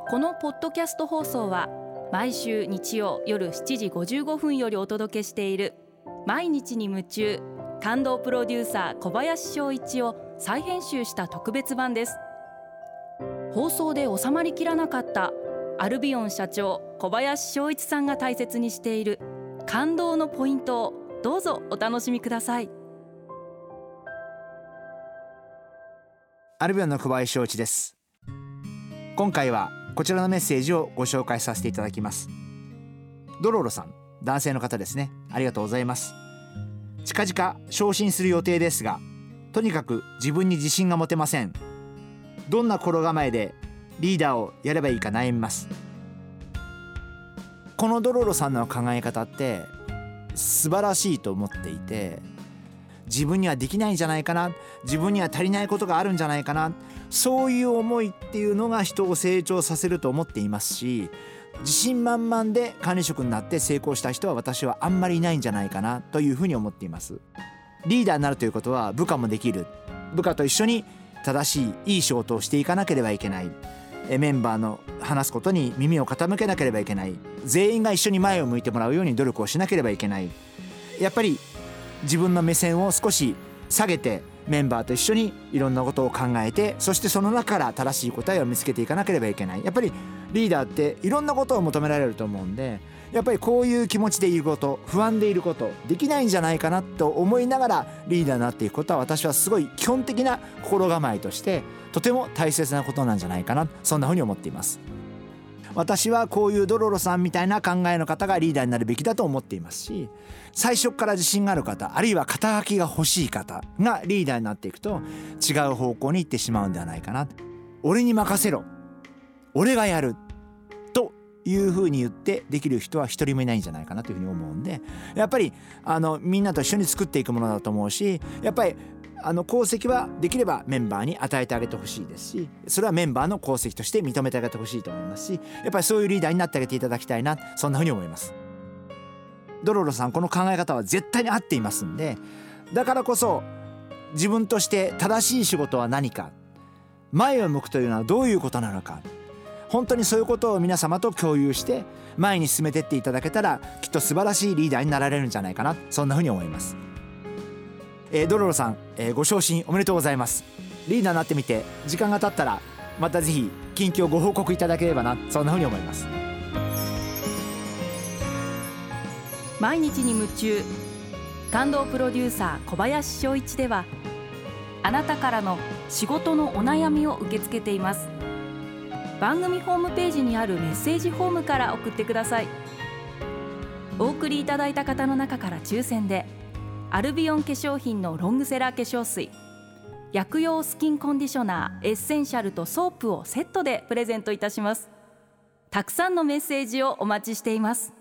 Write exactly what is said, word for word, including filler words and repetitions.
このポッドキャスト放送は毎週日曜夜しちじごじゅうごふんよりお届けしている毎日に夢中感動プロデューサー小林翔一を再編集した特別版です。放送で収まりきらなかったアルビオン社長小林翔一さんが大切にしている感動のポイントをどうぞお楽しみください。 アルビオンの小林翔一です。今回はこちらのメッセージをご紹介させていただきます。ドロロさん、男性の方ですね。ありがとうございます。近々昇進する予定ですが、とにかく自分に自信が持てません。どんな心構えでリーダーをやればいいか悩みます。このドロロさんの考え方って素晴らしいと思っていて、自分にはできないんじゃないかな、自分には足りないことがあるんじゃないかな、そういう思いっていうのが人を成長させると思っていますし、自信満々で管理職になって成功した人は私はあんまりいないんじゃないかなというふうに思っています。リーダーになるということは部下もできる、部下と一緒に正しいいい仕事をしていかなければいけない、メンバーの話すことに耳を傾けなければいけない、全員が一緒に前を向いてもらうように努力をしなければいけない。やっぱり自分の目線を少し下げてメンバーと一緒にいろんなことを考えて、そしてその中から正しい答えを見つけていかなければいけない。やっぱりリーダーっていろんなことを求められると思うんで、やっぱりこういう気持ちでいること、不安でいること、できないんじゃないかなと思いながらリーダーになっていくことは、私はすごい基本的な心構えとしてとても大切なことなんじゃないかな、そんなふうに思っています。私はこういうドロロさんみたいな考えの方がリーダーになるべきだと思っていますし、最初から自信がある方、あるいは肩書きが欲しい方がリーダーになっていくと違う方向に行ってしまうんではないかな。俺に任せろ、俺がやるというふうに言ってできる人は一人もいないんじゃないかなというふうに思うんで、やっぱりあのみんなと一緒に作っていくものだと思うし、やっぱりあの功績はできればメンバーに与えてあげてほしいですし、それはメンバーの功績として認めてあげてほしいと思いますし、やっぱりそういうリーダーになってあげていただきたいな、そんなふうに思います。ドロロさん、この考え方は絶対に合っていますんで、だからこそ自分として正しい仕事は何か、前を向くというのはどういうことなのか、本当にそういうことを皆様と共有して前に進めていっていただけたら、きっと素晴らしいリーダーになられるんじゃないかな、そんなふうに思います。えー、ドロロさん、えー、ご昇進おめでとうございます。リーダーになってみて時間が経ったらまたぜひ近況ご報告いただければな、そんなふうに思います。 毎日に夢中感動プロデューサー小林翔一では、あなたからの仕事のお悩みを受け付けています。番組ホームページにあるメッセージフォームから送ってください。お送りいただいた方の中から抽選でアルビオン化粧品のロングセラー化粧水、薬用スキンコンディショナーエッセンシャルとソープをセットでプレゼントいたします。たくさんのメッセージをお待ちしています。